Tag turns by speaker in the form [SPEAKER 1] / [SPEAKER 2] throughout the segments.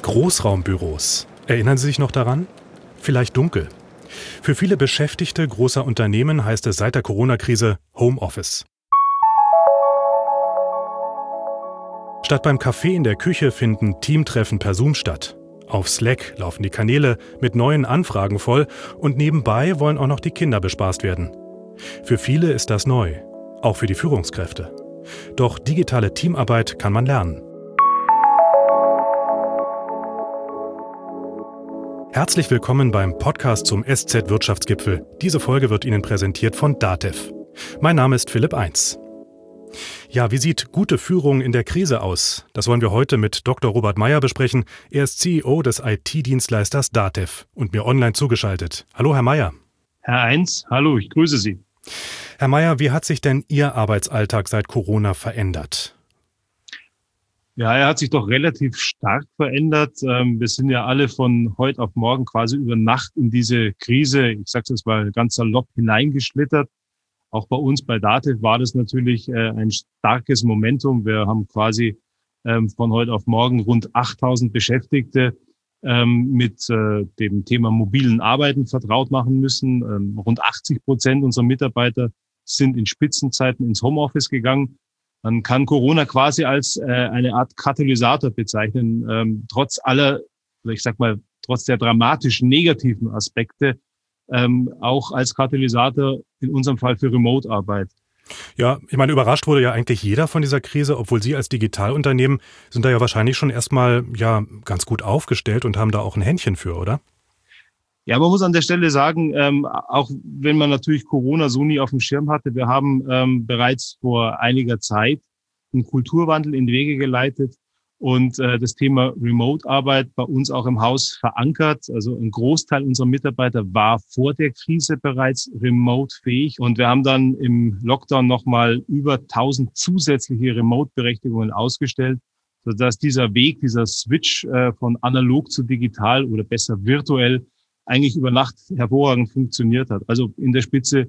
[SPEAKER 1] Großraumbüros. Erinnern Sie sich noch daran? Vielleicht dunkel. Für viele Beschäftigte großer Unternehmen heißt es seit der Corona-Krise Homeoffice. Statt beim Kaffee in der Küche finden Teamtreffen per Zoom statt. Auf Slack laufen die Kanäle mit neuen Anfragen voll und nebenbei wollen auch noch die Kinder bespaßt werden. Für viele ist das neu, auch für die Führungskräfte. Doch digitale Teamarbeit kann man lernen. Herzlich willkommen beim Podcast zum SZ-Wirtschaftsgipfel. Diese Folge wird Ihnen präsentiert von DATEV. Mein Name ist Philipp Eins. Ja, wie sieht gute Führung in der Krise aus? Das wollen wir heute mit Dr. Robert Meyer besprechen. Er ist CEO des IT-Dienstleisters DATEV und mir online zugeschaltet. Hallo, Herr Meyer.
[SPEAKER 2] Herr Eins, hallo, ich grüße Sie.
[SPEAKER 1] Herr Meyer, wie hat sich denn Ihr Arbeitsalltag seit Corona verändert?
[SPEAKER 2] Ja, er hat sich doch relativ stark verändert. Wir sind ja alle von heute auf morgen quasi über Nacht in diese Krise, ich sage es jetzt mal ganz salopp, hineingeschlittert. Auch bei uns bei DATEV war das natürlich ein starkes Momentum. Wir haben quasi von heute auf morgen rund 8.000 Beschäftigte mit dem Thema mobilen Arbeiten vertraut machen müssen. Rund 80% unserer Mitarbeiter sind in Spitzenzeiten ins Homeoffice gegangen. Man kann Corona quasi als eine Art Katalysator bezeichnen, trotz aller, ich sag mal, trotz der dramatischen negativen Aspekte, auch als Katalysator in unserem Fall für Remote-Arbeit.
[SPEAKER 1] Ja, ich meine, überrascht wurde ja eigentlich jeder von dieser Krise, obwohl Sie als Digitalunternehmen sind da ja wahrscheinlich schon erstmal ganz gut aufgestellt und haben da auch ein Händchen für, oder?
[SPEAKER 2] Ja, man muss an der Stelle sagen, auch wenn man natürlich Corona so nie auf dem Schirm hatte, wir haben bereits vor einiger Zeit einen Kulturwandel in die Wege geleitet und das Thema Remote-Arbeit bei uns auch im Haus verankert. Also ein Großteil unserer Mitarbeiter war vor der Krise bereits remote-fähig und wir haben dann im Lockdown nochmal über 1.000 zusätzliche Remote-Berechtigungen ausgestellt, sodass dieser Weg, dieser Switch von analog zu digital oder besser virtuell eigentlich über Nacht hervorragend funktioniert hat. Also in der Spitze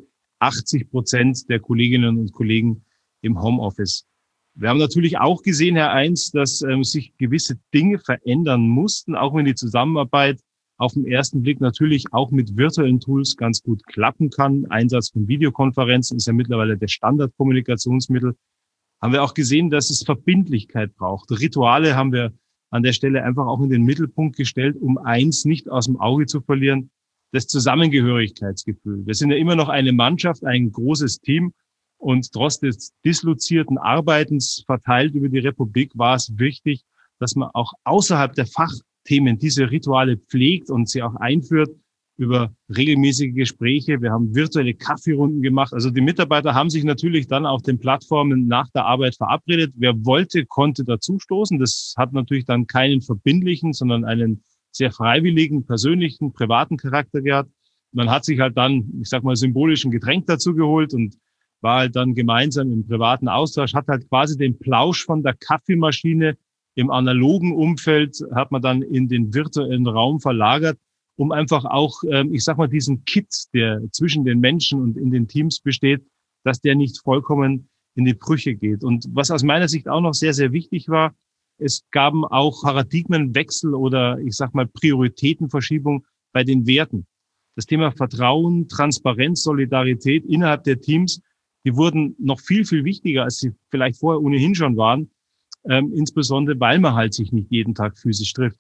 [SPEAKER 2] 80% der Kolleginnen und Kollegen im Homeoffice. Wir haben natürlich auch gesehen, Herr Eins, dass sich gewisse Dinge verändern mussten, auch wenn die Zusammenarbeit auf den ersten Blick natürlich auch mit virtuellen Tools ganz gut klappen kann. Einsatz von Videokonferenzen ist ja mittlerweile der Standardkommunikationsmittel. Haben wir auch gesehen, dass es Verbindlichkeit braucht. Rituale haben wir an der Stelle einfach auch in den Mittelpunkt gestellt, um eins nicht aus dem Auge zu verlieren, das Zusammengehörigkeitsgefühl. Wir sind ja immer noch eine Mannschaft, ein großes Team und trotz des dislozierten Arbeitens verteilt über die Republik war es wichtig, dass man auch außerhalb der Fachthemen diese Rituale pflegt und sie auch einführt über regelmäßige Gespräche. Wir haben virtuelle Kaffeerunden gemacht. Also die Mitarbeiter haben sich natürlich dann auf den Plattformen nach der Arbeit verabredet. Wer wollte, konnte dazustoßen. Das hat natürlich dann keinen verbindlichen, sondern einen sehr freiwilligen, persönlichen, privaten Charakter gehabt. Man hat sich halt dann, ich sag mal, symbolischen Getränk dazu geholt und war halt dann gemeinsam im privaten Austausch, hat halt quasi den Plausch von der Kaffeemaschine im analogen Umfeld, hat man dann in den virtuellen Raum verlagert, um einfach auch, ich sag mal, diesen Kit, der zwischen den Menschen und in den Teams besteht, dass der nicht vollkommen in die Brüche geht. Und was aus meiner Sicht auch noch sehr, sehr wichtig war, es gaben auch Paradigmenwechsel oder, ich sag mal, Prioritätenverschiebung bei den Werten. Das Thema Vertrauen, Transparenz, Solidarität innerhalb der Teams, die wurden noch viel, viel wichtiger, als sie vielleicht vorher ohnehin schon waren, insbesondere, weil man halt sich nicht jeden Tag physisch trifft.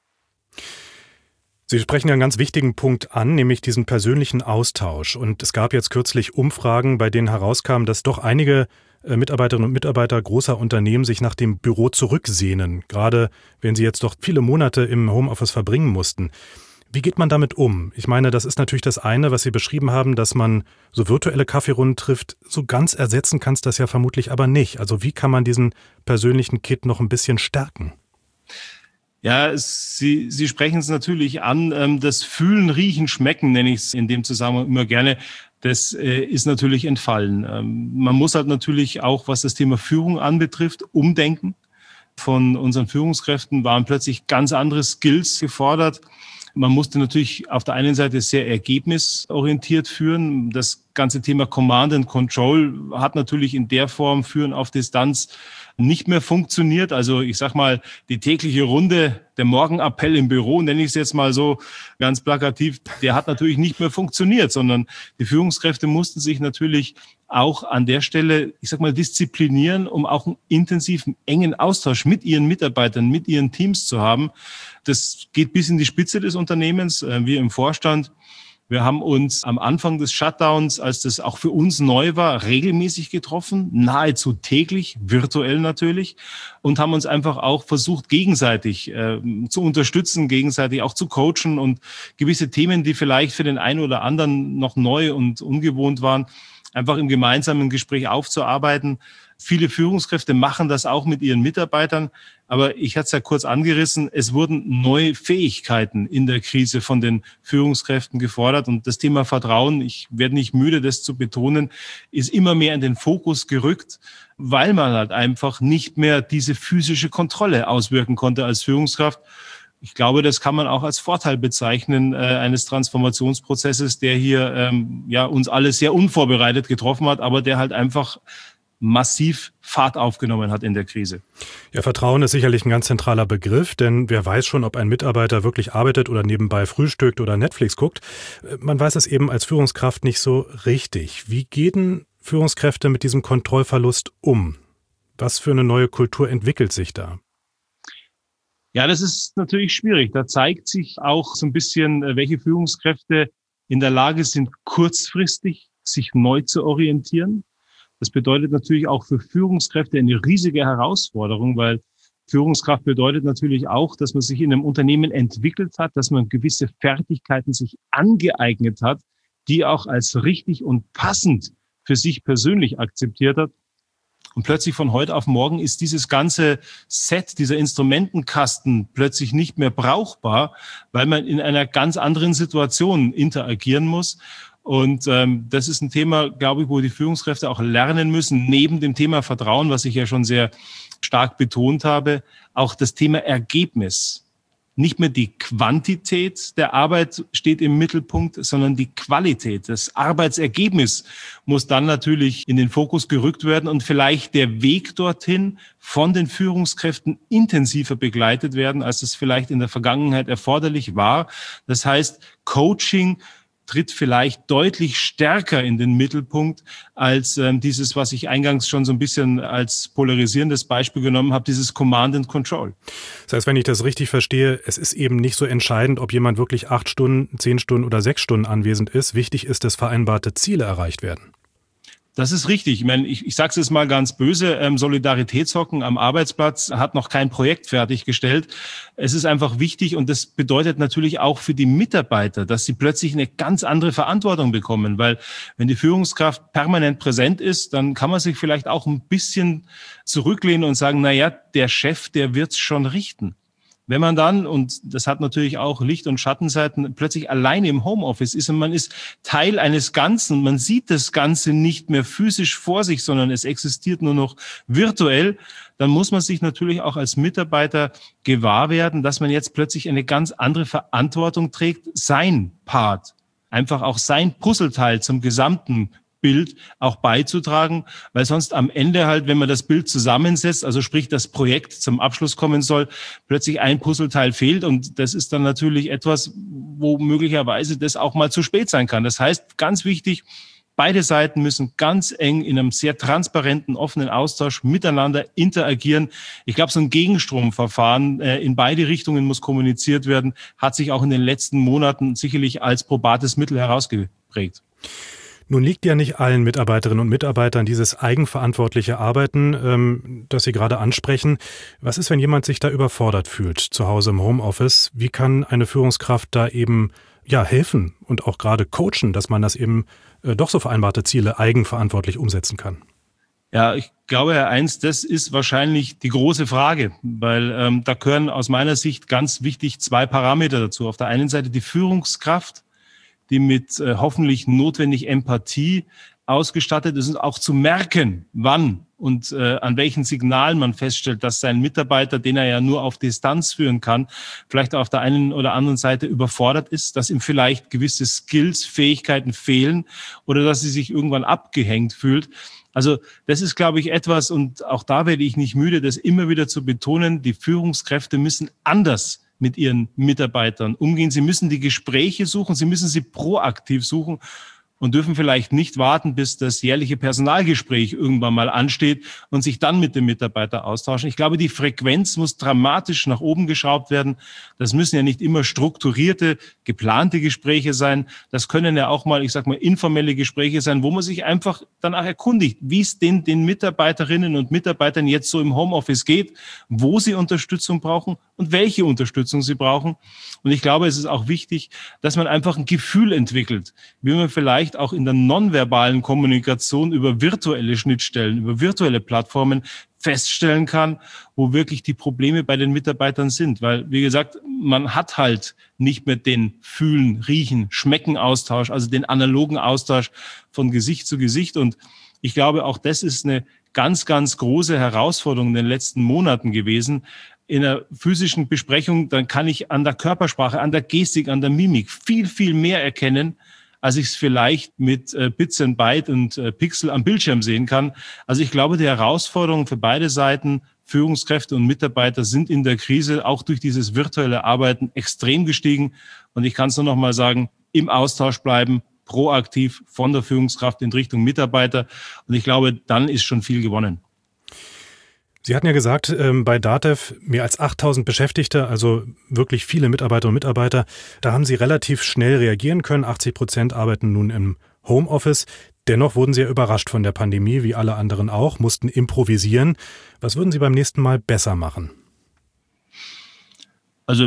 [SPEAKER 1] Sie sprechen einen ganz wichtigen Punkt an, nämlich diesen persönlichen Austausch. Und es gab jetzt kürzlich Umfragen, bei denen herauskam, dass doch einige Mitarbeiterinnen und Mitarbeiter großer Unternehmen sich nach dem Büro zurücksehnen, gerade wenn sie jetzt doch viele Monate im Homeoffice verbringen mussten. Wie geht man damit um? Ich meine, das ist natürlich das eine, was Sie beschrieben haben, dass man so virtuelle Kaffeerunden trifft. So ganz ersetzen kann es das ja vermutlich aber nicht. Also wie kann man diesen persönlichen Kit noch ein bisschen stärken?
[SPEAKER 2] Ja, Sie sprechen es natürlich an. Das Fühlen, Riechen, Schmecken nenne ich es in dem Zusammenhang immer gerne. Das ist natürlich entfallen. Man muss halt natürlich auch, was das Thema Führung anbetrifft, umdenken. Von unseren Führungskräften waren plötzlich ganz andere Skills gefordert. Man musste natürlich auf der einen Seite sehr ergebnisorientiert führen. Das ganze Thema Command and Control hat natürlich in der Form Führen auf Distanz nicht mehr funktioniert. Also ich sag mal, die tägliche Runde, der Morgenappell im Büro, nenne ich es jetzt mal so ganz plakativ, der hat natürlich nicht mehr funktioniert, sondern die Führungskräfte mussten sich natürlich auch an der Stelle, ich sag mal, disziplinieren, um auch einen intensiven, engen Austausch mit ihren Mitarbeitern, mit ihren Teams zu haben. Das geht bis in die Spitze des Unternehmens. Wir im Vorstand, wir haben uns am Anfang des Shutdowns, als das auch für uns neu war, regelmäßig getroffen, nahezu täglich, virtuell natürlich, und haben uns einfach auch versucht, gegenseitig zu unterstützen, gegenseitig auch zu coachen und gewisse Themen, die vielleicht für den einen oder anderen noch neu und ungewohnt waren, einfach im gemeinsamen Gespräch aufzuarbeiten. Viele Führungskräfte machen das auch mit ihren Mitarbeitern. Aber ich hatte es ja kurz angerissen, es wurden neue Fähigkeiten in der Krise von den Führungskräften gefordert. Und das Thema Vertrauen, ich werde nicht müde, das zu betonen, ist immer mehr in den Fokus gerückt, weil man halt einfach nicht mehr diese physische Kontrolle auswirken konnte als Führungskraft. Ich glaube, das kann man auch als Vorteil bezeichnen eines Transformationsprozesses, der hier uns alle sehr unvorbereitet getroffen hat, aber der halt einfach massiv Fahrt aufgenommen hat in der Krise.
[SPEAKER 1] Ja, Vertrauen ist sicherlich ein ganz zentraler Begriff, denn wer weiß schon, ob ein Mitarbeiter wirklich arbeitet oder nebenbei frühstückt oder Netflix guckt. Man weiß es eben als Führungskraft nicht so richtig. Wie gehen Führungskräfte mit diesem Kontrollverlust um? Was für eine neue Kultur entwickelt sich da?
[SPEAKER 2] Ja, das ist natürlich schwierig. Da zeigt sich auch so ein bisschen, welche Führungskräfte in der Lage sind, kurzfristig sich neu zu orientieren. Das bedeutet natürlich auch für Führungskräfte eine riesige Herausforderung, weil Führungskraft bedeutet natürlich auch, dass man sich in einem Unternehmen entwickelt hat, dass man gewisse Fertigkeiten sich angeeignet hat, die auch als richtig und passend für sich persönlich akzeptiert hat. Und plötzlich von heute auf morgen ist dieses ganze Set, dieser Instrumentenkasten plötzlich nicht mehr brauchbar, weil man in einer ganz anderen Situation interagieren muss. Und das ist ein Thema, glaube ich, wo die Führungskräfte auch lernen müssen, neben dem Thema Vertrauen, was ich ja schon sehr stark betont habe, auch das Thema Ergebnis. Nicht mehr die Quantität der Arbeit steht im Mittelpunkt, sondern die Qualität. Das Arbeitsergebnis muss dann natürlich in den Fokus gerückt werden und vielleicht der Weg dorthin von den Führungskräften intensiver begleitet werden, als es vielleicht in der Vergangenheit erforderlich war. Das heißt, Coaching tritt vielleicht deutlich stärker in den Mittelpunkt als dieses, was ich eingangs schon so ein bisschen als polarisierendes Beispiel genommen habe, dieses Command and Control.
[SPEAKER 1] Das heißt, wenn ich das richtig verstehe, es ist eben nicht so entscheidend, ob jemand wirklich 8 Stunden, 10 Stunden oder 6 Stunden anwesend ist. Wichtig ist, dass vereinbarte Ziele erreicht werden.
[SPEAKER 2] Das ist richtig. Ich meine, ich sage es jetzt mal ganz böse, Solidaritätshocken am Arbeitsplatz hat noch kein Projekt fertiggestellt. Es ist einfach wichtig und das bedeutet natürlich auch für die Mitarbeiter, dass sie plötzlich eine ganz andere Verantwortung bekommen, weil wenn die Führungskraft permanent präsent ist, dann kann man sich vielleicht auch ein bisschen zurücklehnen und sagen, na ja, der Chef, der wird's schon richten. Wenn man dann, und das hat natürlich auch Licht- und Schattenseiten, plötzlich alleine im Homeoffice ist und man ist Teil eines Ganzen, man sieht das Ganze nicht mehr physisch vor sich, sondern es existiert nur noch virtuell, dann muss man sich natürlich auch als Mitarbeiter gewahr werden, dass man jetzt plötzlich eine ganz andere Verantwortung trägt, sein Part, einfach auch sein Puzzleteil zum gesamten Bild auch beizutragen, weil sonst am Ende halt, wenn man das Bild zusammensetzt, also sprich das Projekt zum Abschluss kommen soll, plötzlich ein Puzzleteil fehlt und das ist dann natürlich etwas, wo möglicherweise das auch mal zu spät sein kann. Das heißt, ganz wichtig, beide Seiten müssen ganz eng in einem sehr transparenten, offenen Austausch miteinander interagieren. Ich glaube, so ein Gegenstromverfahren in beide Richtungen muss kommuniziert werden, hat sich auch in den letzten Monaten sicherlich als probates Mittel herausgeprägt.
[SPEAKER 1] Nun liegt ja nicht allen Mitarbeiterinnen und Mitarbeitern dieses eigenverantwortliche Arbeiten, das Sie gerade ansprechen. Was ist, wenn jemand sich da überfordert fühlt, zu Hause im Homeoffice? Wie kann eine Führungskraft da eben helfen und auch gerade coachen, dass man das eben doch so vereinbarte Ziele eigenverantwortlich umsetzen kann?
[SPEAKER 2] Ja, ich glaube, Herr Eins, das ist wahrscheinlich die große Frage, weil da gehören aus meiner Sicht ganz wichtig 2 Parameter dazu. Auf der einen Seite die Führungskraft, die mit hoffentlich notwendig Empathie ausgestattet ist und auch zu merken, wann und an welchen Signalen man feststellt, dass sein Mitarbeiter, den er ja nur auf Distanz führen kann, vielleicht auf der einen oder anderen Seite überfordert ist, dass ihm vielleicht gewisse Skills, Fähigkeiten fehlen oder dass sie sich irgendwann abgehängt fühlt. Also das ist, glaube ich, etwas, und auch da werde ich nicht müde, das immer wieder zu betonen, die Führungskräfte müssen anders mit ihren Mitarbeitern umgehen. Sie müssen die Gespräche suchen, sie müssen sie proaktiv suchen und dürfen vielleicht nicht warten, bis das jährliche Personalgespräch irgendwann mal ansteht und sich dann mit dem Mitarbeiter austauschen. Ich glaube, die Frequenz muss dramatisch nach oben geschraubt werden. Das müssen ja nicht immer strukturierte, geplante Gespräche sein. Das können ja auch mal, ich sag mal, informelle Gespräche sein, wo man sich einfach danach erkundigt, wie es den Mitarbeiterinnen und Mitarbeitern jetzt so im Homeoffice geht, wo sie Unterstützung brauchen und welche Unterstützung sie brauchen. Und ich glaube, es ist auch wichtig, dass man einfach ein Gefühl entwickelt, wie man vielleicht auch in der nonverbalen Kommunikation über virtuelle Schnittstellen, über virtuelle Plattformen feststellen kann, wo wirklich die Probleme bei den Mitarbeitern sind. Weil, wie gesagt, man hat halt nicht mehr den Fühlen, Riechen, Schmecken-Austausch, also den analogen Austausch von Gesicht zu Gesicht. Und ich glaube, auch das ist eine ganz, ganz große Herausforderung in den letzten Monaten gewesen. In einer physischen Besprechung, dann kann ich an der Körpersprache, an der Gestik, an der Mimik viel, viel mehr erkennen, als ich es vielleicht mit Bits and Byte und Pixel am Bildschirm sehen kann. Also ich glaube, die Herausforderungen für beide Seiten, Führungskräfte und Mitarbeiter, sind in der Krise auch durch dieses virtuelle Arbeiten extrem gestiegen. Und ich kann es nur noch mal sagen, im Austausch bleiben, proaktiv von der Führungskraft in Richtung Mitarbeiter. Und ich glaube, dann ist schon viel gewonnen.
[SPEAKER 1] Sie hatten ja gesagt, bei DATEV mehr als 8.000 Beschäftigte, also wirklich viele Mitarbeiter und Mitarbeiter. Da haben Sie relativ schnell reagieren können. 80% arbeiten nun im Homeoffice. Dennoch wurden Sie ja überrascht von der Pandemie, wie alle anderen auch, mussten improvisieren. Was würden Sie beim nächsten Mal besser machen?
[SPEAKER 2] Also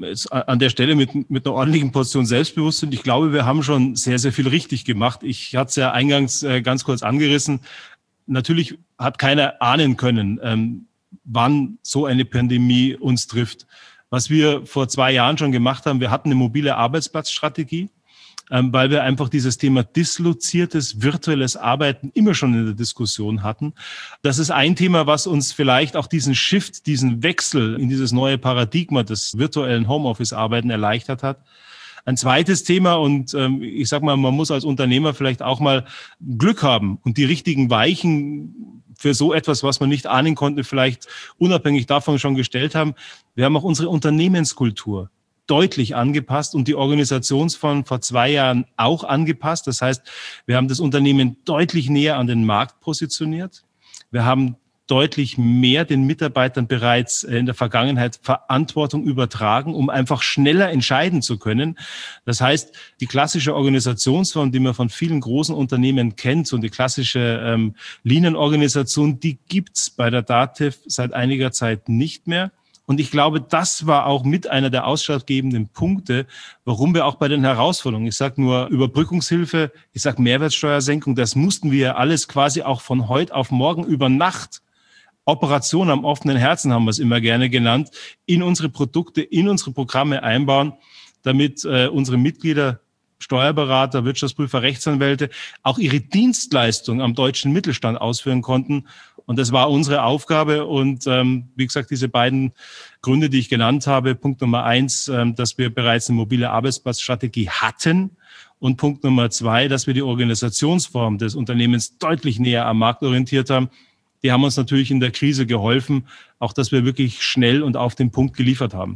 [SPEAKER 2] an der Stelle mit einer ordentlichen Portion Selbstbewusstsein. Ich glaube, wir haben schon sehr, sehr viel richtig gemacht. Ich hatte es ja eingangs ganz kurz angerissen. Natürlich hat keiner ahnen können, wann so eine Pandemie uns trifft. Was wir vor 2 Jahren schon gemacht haben, wir hatten eine mobile Arbeitsplatzstrategie, weil wir einfach dieses Thema disloziertes, virtuelles Arbeiten immer schon in der Diskussion hatten. Das ist ein Thema, was uns vielleicht auch diesen Shift, diesen Wechsel in dieses neue Paradigma des virtuellen Homeoffice-Arbeiten erleichtert hat. Ein zweites Thema, und ich sag mal, man muss als Unternehmer vielleicht auch mal Glück haben und die richtigen Weichen für so etwas, was man nicht ahnen konnte, vielleicht unabhängig davon schon gestellt haben. Wir haben auch unsere Unternehmenskultur deutlich angepasst und die Organisationsform vor 2 Jahren auch angepasst. Das heißt, wir haben das Unternehmen deutlich näher an den Markt positioniert. Wir haben deutlich mehr den Mitarbeitern bereits in der Vergangenheit Verantwortung übertragen, um einfach schneller entscheiden zu können. Das heißt, die klassische Organisationsform, die man von vielen großen Unternehmen kennt, und die klassische Linienorganisation, die gibt's bei der DATEV seit einiger Zeit nicht mehr. Und ich glaube, das war auch mit einer der ausschlaggebenden Punkte, warum wir auch bei den Herausforderungen, ich sage nur Überbrückungshilfe, ich sage Mehrwertsteuersenkung, das mussten wir alles quasi auch von heute auf morgen über Nacht, Operation am offenen Herzen haben wir es immer gerne genannt, in unsere Produkte, in unsere Programme einbauen, damit unsere Mitglieder, Steuerberater, Wirtschaftsprüfer, Rechtsanwälte auch ihre Dienstleistung am deutschen Mittelstand ausführen konnten. Und das war unsere Aufgabe. Und wie gesagt, diese beiden Gründe, die ich genannt habe, Punkt Nummer 1, dass wir bereits eine mobile Arbeitsplatzstrategie hatten. Und Punkt Nummer 2, dass wir die Organisationsform des Unternehmens deutlich näher am Markt orientiert haben. Die haben uns natürlich in der Krise geholfen, auch dass wir wirklich schnell und auf den Punkt geliefert haben.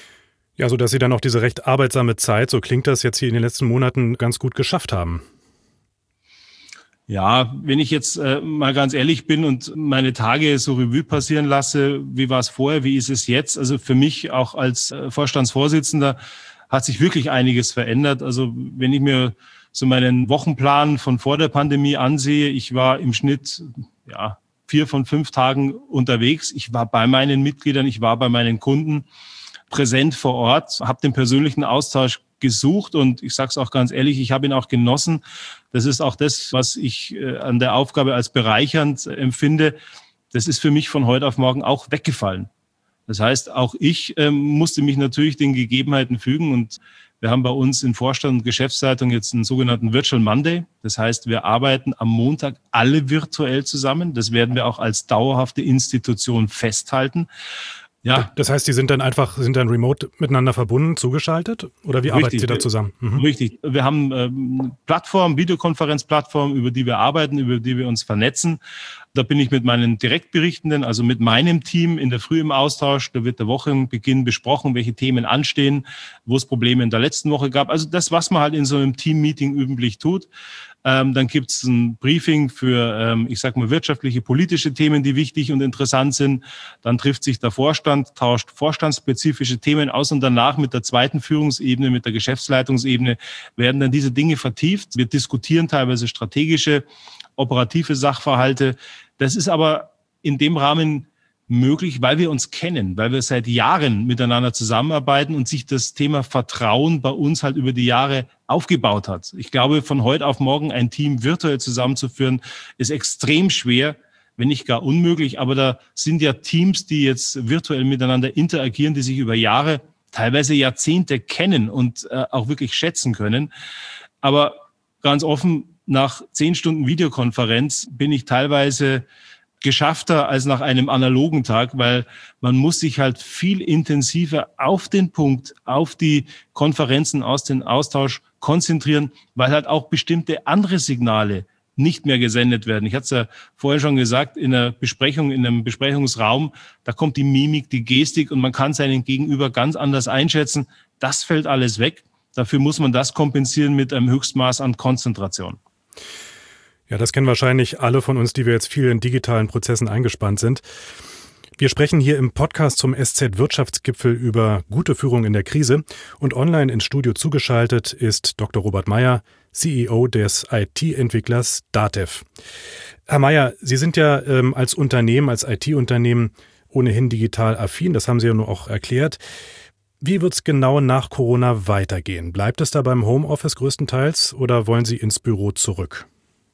[SPEAKER 1] Ja, so dass Sie dann auch diese recht arbeitsame Zeit, so klingt das jetzt hier in den letzten Monaten, ganz gut geschafft haben.
[SPEAKER 2] Ja, wenn ich jetzt mal ganz ehrlich bin und meine Tage so Revue passieren lasse, wie war es vorher, wie ist es jetzt? Also für mich auch als Vorstandsvorsitzender hat sich wirklich einiges verändert. Also wenn ich mir so meinen Wochenplan von vor der Pandemie ansehe, ich war im Schnitt 4 von 5 Tagen unterwegs. Ich war bei meinen Mitgliedern, ich war bei meinen Kunden präsent vor Ort, habe den persönlichen Austausch gesucht und ich sage es auch ganz ehrlich, ich habe ihn auch genossen. Das ist auch das, was ich an der Aufgabe als bereichernd empfinde. Das ist für mich von heute auf morgen auch weggefallen. Das heißt, auch ich musste mich natürlich den Gegebenheiten fügen und Wir haben bei uns in Vorstand und Geschäftsleitung jetzt einen sogenannten Virtual Monday. Das heißt, wir arbeiten am Montag alle virtuell zusammen. Das werden wir auch als dauerhafte Institution festhalten.
[SPEAKER 1] Ja. Das heißt, die sind dann remote miteinander verbunden, zugeschaltet? Oder wie arbeiten Sie da zusammen?
[SPEAKER 2] Richtig. Wir haben Videokonferenzplattform, über die wir arbeiten, über die wir uns vernetzen. Da bin ich mit meinen Direktberichtenden, also mit meinem Team in der Früh im Austausch. Da wird der Wochenbeginn besprochen, welche Themen anstehen, wo es Probleme in der letzten Woche gab. Also das, was man halt in so einem Team-Meeting üblich tut. Dann gibt es ein Briefing für, wirtschaftliche, politische Themen, die wichtig und interessant sind. Dann trifft sich der Vorstand, tauscht vorstandsspezifische Themen aus und danach mit der zweiten Führungsebene, mit der Geschäftsleitungsebene werden dann diese Dinge vertieft. Wir diskutieren teilweise strategische, operative Sachverhalte. Das ist aber in dem Rahmen möglich, weil wir uns kennen, weil wir seit Jahren miteinander zusammenarbeiten und sich das Thema Vertrauen bei uns halt über die Jahre aufgebaut hat. Ich glaube, von heute auf morgen ein Team virtuell zusammenzuführen, ist extrem schwer, wenn nicht gar unmöglich. Aber da sind ja Teams, die jetzt virtuell miteinander interagieren, die sich über Jahre, teilweise Jahrzehnte kennen und auch wirklich schätzen können. Aber ganz offen, nach 10 Stunden Videokonferenz bin ich teilweise geschaffter als nach einem analogen Tag, weil man muss sich halt viel intensiver auf den Punkt, auf die Konferenzen aus dem Austausch konzentrieren, weil halt auch bestimmte andere Signale nicht mehr gesendet werden. Ich hatte es ja vorher schon gesagt, in einer Besprechung, in einem Besprechungsraum, da kommt die Mimik, die Gestik und man kann seinen Gegenüber ganz anders einschätzen. Das fällt alles weg. Dafür muss man das kompensieren mit einem Höchstmaß an Konzentration.
[SPEAKER 1] Ja, das kennen wahrscheinlich alle von uns, die wir jetzt viel in digitalen Prozessen eingespannt sind. Wir sprechen hier im Podcast zum SZ-Wirtschaftsgipfel über gute Führung in der Krise und online ins Studio zugeschaltet ist Dr. Robert Meyer, CEO des IT-Entwicklers DATEV. Herr Meyer, Sie sind ja als Unternehmen, als IT-Unternehmen ohnehin digital affin, das haben Sie ja nur auch erklärt. Wie wird es genau nach Corona weitergehen? Bleibt es da beim Homeoffice größtenteils oder wollen Sie ins Büro zurück?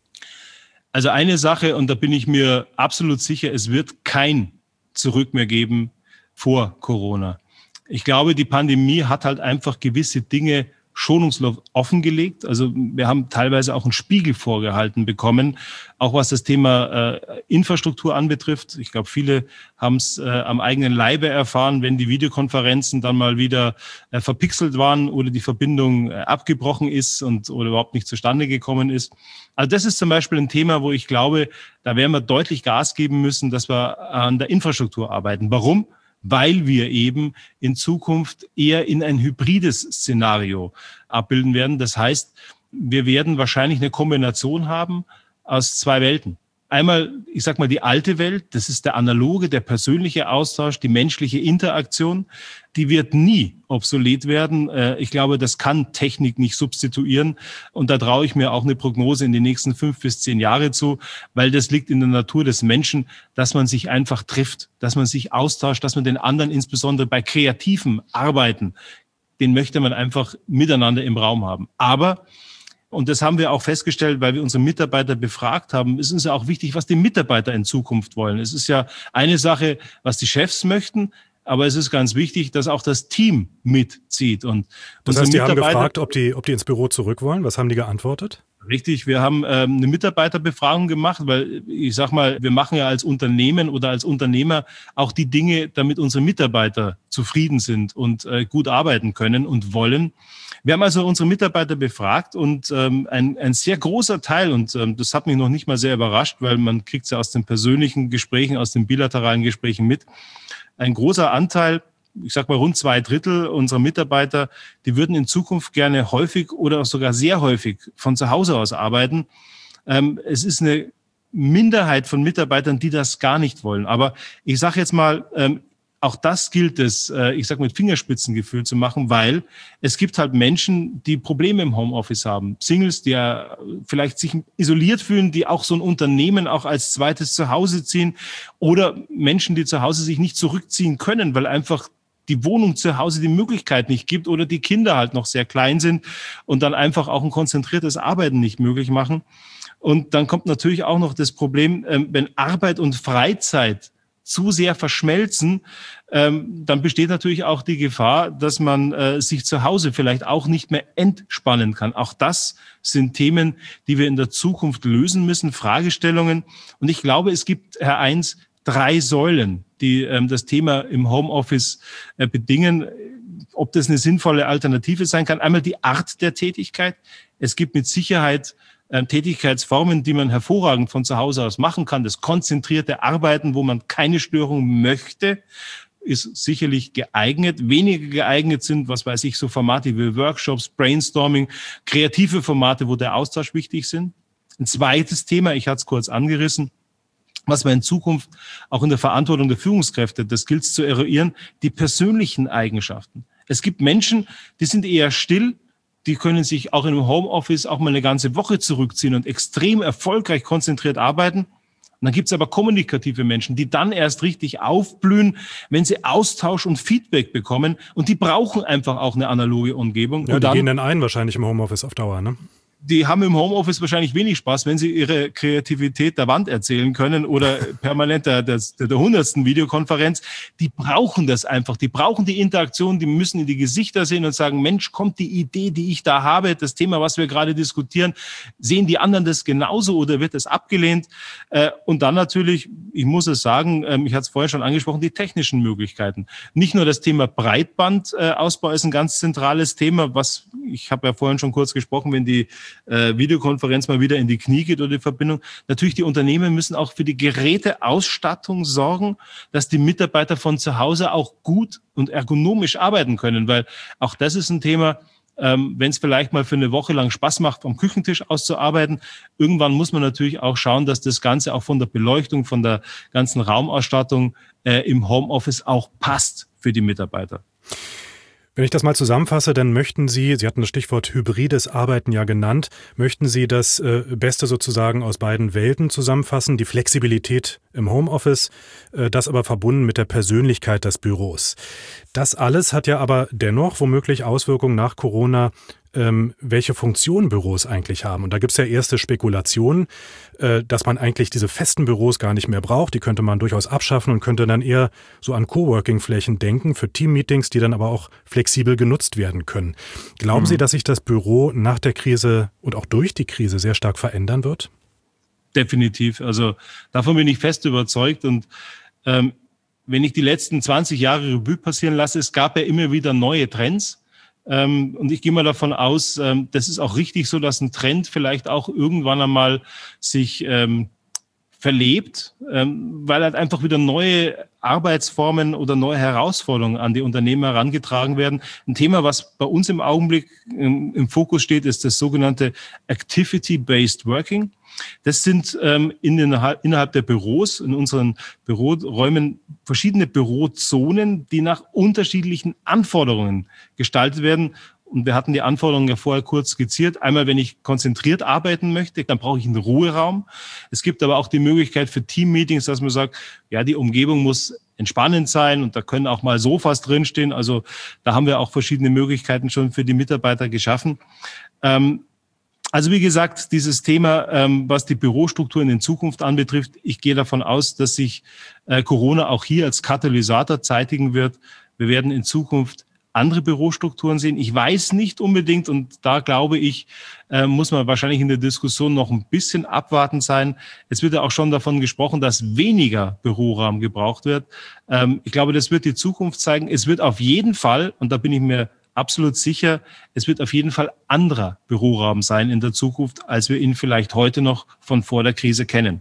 [SPEAKER 2] Also eine Sache, und da bin ich mir absolut sicher, es wird kein Zurück mehr geben vor Corona. Ich glaube, die Pandemie hat halt einfach gewisse Dinge schonungslos offengelegt. Also wir haben teilweise auch einen Spiegel vorgehalten bekommen, auch was das Thema Infrastruktur anbetrifft. Ich glaube, viele haben es am eigenen Leibe erfahren, wenn die Videokonferenzen dann mal wieder verpixelt waren oder die Verbindung abgebrochen ist oder überhaupt nicht zustande gekommen ist. Also das ist zum Beispiel ein Thema, wo ich glaube, da werden wir deutlich Gas geben müssen, dass wir an der Infrastruktur arbeiten. Warum? Weil wir eben in Zukunft eher in ein hybrides Szenario abbilden werden. Das heißt, wir werden wahrscheinlich eine Kombination haben aus 2 Welten. Einmal, ich sag mal, die alte Welt, das ist der analoge, der persönliche Austausch, die menschliche Interaktion, die wird nie obsolet werden. Ich glaube, das kann Technik nicht substituieren. Und da traue ich mir auch eine Prognose in die nächsten 5 bis 10 Jahre zu, weil das liegt in der Natur des Menschen, dass man sich einfach trifft, dass man sich austauscht, dass man den anderen, insbesondere bei kreativen Arbeiten, den möchte man einfach miteinander im Raum haben. Aber und das haben wir auch festgestellt, weil wir unsere Mitarbeiter befragt haben. Es ist ja auch wichtig, was die Mitarbeiter in Zukunft wollen. Es ist ja eine Sache, was die Chefs möchten, aber es ist ganz wichtig, dass auch das Team mitzieht. Und
[SPEAKER 1] das heißt, die haben gefragt, ob die ins Büro zurück wollen. Was haben die geantwortet?
[SPEAKER 2] Richtig, wir haben eine Mitarbeiterbefragung gemacht, weil ich sag mal, wir machen ja als Unternehmen oder als Unternehmer auch die Dinge, damit unsere Mitarbeiter zufrieden sind und gut arbeiten können und wollen. Wir haben also unsere Mitarbeiter befragt und ein sehr großer Teil, und das hat mich noch nicht mal sehr überrascht, weil man kriegt es ja aus den persönlichen Gesprächen, aus den bilateralen Gesprächen mit, ein großer Anteil, ich sag mal rund 2/3 unserer Mitarbeiter, die würden in Zukunft gerne häufig oder auch sogar sehr häufig von zu Hause aus arbeiten. Es ist eine Minderheit von Mitarbeitern, die das gar nicht wollen. Aber ich sage jetzt mal, auch das gilt es, mit Fingerspitzengefühl zu machen, weil es gibt halt Menschen, die Probleme im Homeoffice haben. Singles, die ja vielleicht sich isoliert fühlen, die auch so ein Unternehmen auch als zweites Zuhause ziehen, oder Menschen, die zu Hause sich nicht zurückziehen können, weil einfach die Wohnung zu Hause die Möglichkeit nicht gibt oder die Kinder halt noch sehr klein sind und dann einfach auch ein konzentriertes Arbeiten nicht möglich machen. Und dann kommt natürlich auch noch das Problem, wenn Arbeit und Freizeit zu sehr verschmelzen, dann besteht natürlich auch die Gefahr, dass man sich zu Hause vielleicht auch nicht mehr entspannen kann. Auch das sind Themen, die wir in der Zukunft lösen müssen, Fragestellungen. Und ich glaube, es gibt, Herr Eins, 3 Säulen, die das Thema im Homeoffice bedingen. Ob das eine sinnvolle Alternative sein kann. Einmal die Art der Tätigkeit. Es gibt mit Sicherheit Tätigkeitsformen, die man hervorragend von zu Hause aus machen kann. Das konzentrierte Arbeiten, wo man keine Störung möchte, ist sicherlich geeignet. Weniger geeignet sind, was weiß ich, so Formate wie Workshops, Brainstorming, kreative Formate, wo der Austausch wichtig sind. Ein zweites Thema, ich hatte es kurz angerissen, was wir in Zukunft auch in der Verantwortung der Führungskräfte, das gilt es zu eruieren, die persönlichen Eigenschaften. Es gibt Menschen, die sind eher still, die können sich auch in einem Homeoffice auch mal eine ganze Woche zurückziehen und extrem erfolgreich konzentriert arbeiten. Und dann gibt es aber kommunikative Menschen, die dann erst richtig aufblühen, wenn sie Austausch und Feedback bekommen. Und die brauchen einfach auch eine analoge Umgebung.
[SPEAKER 1] Ja,
[SPEAKER 2] und
[SPEAKER 1] die gehen dann ein wahrscheinlich im Homeoffice auf Dauer, ne?
[SPEAKER 2] Die haben im Homeoffice wahrscheinlich wenig Spaß, wenn sie ihre Kreativität der Wand erzählen können oder permanent der 100. Videokonferenz. Die brauchen das einfach. Die brauchen die Interaktion. Die müssen in die Gesichter sehen und sagen, Mensch, kommt die Idee, die ich da habe, das Thema, was wir gerade diskutieren, sehen die anderen das genauso oder wird es abgelehnt? Und dann natürlich, ich muss es sagen, ich hatte es vorher schon angesprochen, die technischen Möglichkeiten. Nicht nur das Thema Breitbandausbau ist ein ganz zentrales Thema, was, ich habe ja vorhin schon kurz gesprochen, wenn die Videokonferenz mal wieder in die Knie geht oder die Verbindung. Natürlich, die Unternehmen müssen auch für die Geräteausstattung sorgen, dass die Mitarbeiter von zu Hause auch gut und ergonomisch arbeiten können, weil auch das ist ein Thema, wenn es vielleicht mal für eine Woche lang Spaß macht, am Küchentisch auszuarbeiten, irgendwann muss man natürlich auch schauen, dass das Ganze auch von der Beleuchtung, von der ganzen Raumausstattung im Homeoffice auch passt für die Mitarbeiter.
[SPEAKER 1] Wenn ich das mal zusammenfasse, dann möchten Sie hatten das Stichwort hybrides Arbeiten ja genannt, möchten Sie das Beste sozusagen aus beiden Welten zusammenfassen, die Flexibilität im Homeoffice, das aber verbunden mit der Persönlichkeit des Büros. Das alles hat ja aber dennoch womöglich Auswirkungen nach Corona, welche Funktion Büros eigentlich haben. Und da gibt es ja erste Spekulationen, dass man eigentlich diese festen Büros gar nicht mehr braucht. Die könnte man durchaus abschaffen und könnte dann eher so an Coworking-Flächen denken für Teammeetings, die dann aber auch flexibel genutzt werden können. Glauben Sie, dass sich das Büro nach der Krise und auch durch die Krise sehr stark verändern wird?
[SPEAKER 2] Definitiv. Also davon bin ich fest überzeugt. Und wenn ich die letzten 20 Jahre Revue passieren lasse, es gab ja immer wieder neue Trends. Und ich gehe mal davon aus, das ist auch richtig so, dass ein Trend vielleicht auch irgendwann einmal sich verlebt, weil halt einfach wieder neue Arbeitsformen oder neue Herausforderungen an die Unternehmen herangetragen werden. Ein Thema, was bei uns im Augenblick im Fokus steht, ist das sogenannte Activity-Based Working. Das sind innerhalb der Büros, in unseren Büroräumen, verschiedene Bürozonen, die nach unterschiedlichen Anforderungen gestaltet werden. Und wir hatten die Anforderungen ja vorher kurz skizziert. Einmal, wenn ich konzentriert arbeiten möchte, dann brauche ich einen Ruheraum. Es gibt aber auch die Möglichkeit für Teammeetings, dass man sagt, ja, die Umgebung muss entspannend sein und da können auch mal Sofas drinstehen. Also da haben wir auch verschiedene Möglichkeiten schon für die Mitarbeiter geschaffen. Also wie gesagt, dieses Thema, was die Bürostrukturen in Zukunft anbetrifft, ich gehe davon aus, dass sich Corona auch hier als Katalysator zeitigen wird. Wir werden in Zukunft andere Bürostrukturen sehen. Ich weiß nicht unbedingt, und da glaube ich, muss man wahrscheinlich in der Diskussion noch ein bisschen abwartend sein. Es wird ja auch schon davon gesprochen, dass weniger Büroraum gebraucht wird. Ich glaube, das wird die Zukunft zeigen. Es wird auf jeden Fall, und da bin ich mir absolut sicher, es wird auf jeden Fall anderer Büroraum sein in der Zukunft, als wir ihn vielleicht heute noch von vor der Krise kennen.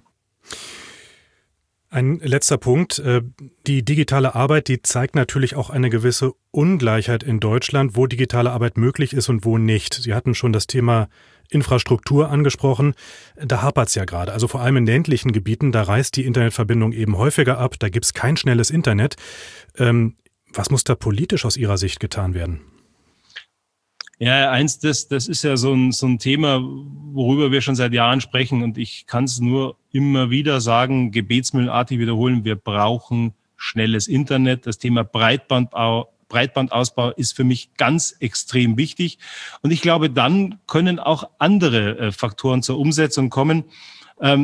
[SPEAKER 1] Ein letzter Punkt. Die digitale Arbeit, die zeigt natürlich auch eine gewisse Ungleichheit in Deutschland, wo digitale Arbeit möglich ist und wo nicht. Sie hatten schon das Thema Infrastruktur angesprochen. Da hapert es ja gerade. Also vor allem in ländlichen Gebieten, da reißt die Internetverbindung eben häufiger ab. Da gibt es kein schnelles Internet. Was muss da politisch aus Ihrer Sicht getan werden?
[SPEAKER 2] Ja, das ist ja so ein Thema, worüber wir schon seit Jahren sprechen. Und ich kann es nur immer wieder sagen, gebetsmühlenartig wiederholen, wir brauchen schnelles Internet. Das Thema Breitbandausbau ist für mich ganz extrem wichtig. Und ich glaube, dann können auch andere Faktoren zur Umsetzung kommen.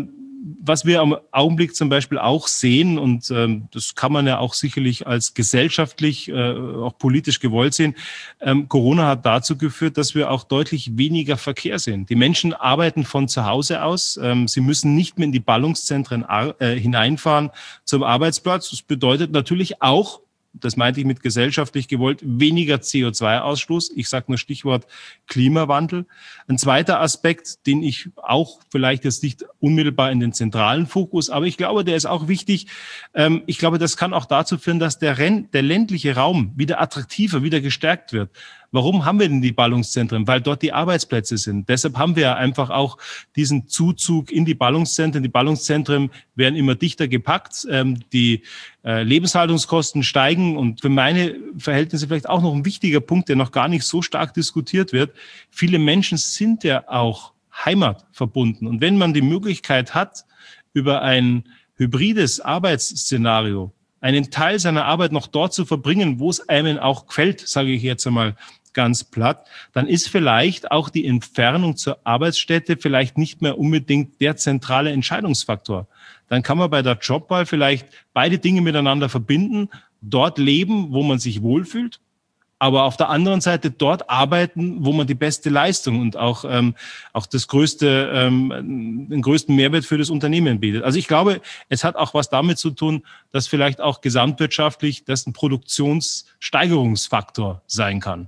[SPEAKER 2] was wir am Augenblick zum Beispiel auch sehen, und das kann man ja auch sicherlich als gesellschaftlich, auch politisch gewollt sehen, Corona hat dazu geführt, dass wir auch deutlich weniger Verkehr sehen. Die Menschen arbeiten von zu Hause aus. Sie müssen nicht mehr in die Ballungszentren hineinfahren zum Arbeitsplatz. Das bedeutet natürlich auch, das meinte ich mit gesellschaftlich gewollt, weniger CO2-Ausstoß. Ich sage nur Stichwort Klimawandel. Ein zweiter Aspekt, den ich auch vielleicht jetzt nicht unmittelbar in den zentralen Fokus, aber ich glaube, der ist auch wichtig. Ich glaube, das kann auch dazu führen, dass der ländliche Raum wieder attraktiver, wieder gestärkt wird. Warum haben wir denn die Ballungszentren? Weil dort die Arbeitsplätze sind. Deshalb haben wir einfach auch diesen Zuzug in die Ballungszentren. Die Ballungszentren werden immer dichter gepackt. Die Lebenshaltungskosten steigen. Und für meine Verhältnisse vielleicht auch noch ein wichtiger Punkt, der noch gar nicht so stark diskutiert wird. Viele Menschen sind ja auch heimatverbunden. Und wenn man die Möglichkeit hat, über ein hybrides Arbeitsszenario einen Teil seiner Arbeit noch dort zu verbringen, wo es einem auch gefällt, sage ich jetzt einmal ganz platt, dann ist vielleicht auch die Entfernung zur Arbeitsstätte vielleicht nicht mehr unbedingt der zentrale Entscheidungsfaktor. Dann kann man bei der Jobwahl vielleicht beide Dinge miteinander verbinden, dort leben, wo man sich wohlfühlt, aber auf der anderen Seite dort arbeiten, wo man die beste Leistung und auch den größten Mehrwert für das Unternehmen bietet. Also ich glaube, es hat auch was damit zu tun, dass vielleicht auch gesamtwirtschaftlich das ein Produktionssteigerungsfaktor sein kann.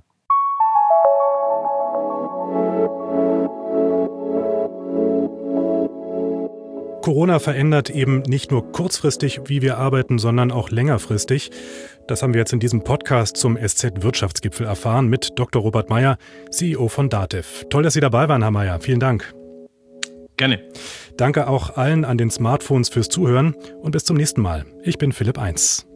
[SPEAKER 1] Corona verändert eben nicht nur kurzfristig, wie wir arbeiten, sondern auch längerfristig. Das haben wir jetzt in diesem Podcast zum SZ-Wirtschaftsgipfel erfahren mit Dr. Robert Meyer, CEO von DATEV. Toll, dass Sie dabei waren, Herr Meyer. Vielen Dank.
[SPEAKER 2] Gerne.
[SPEAKER 1] Danke auch allen an den Smartphones fürs Zuhören und bis zum nächsten Mal. Ich bin Philipp 1.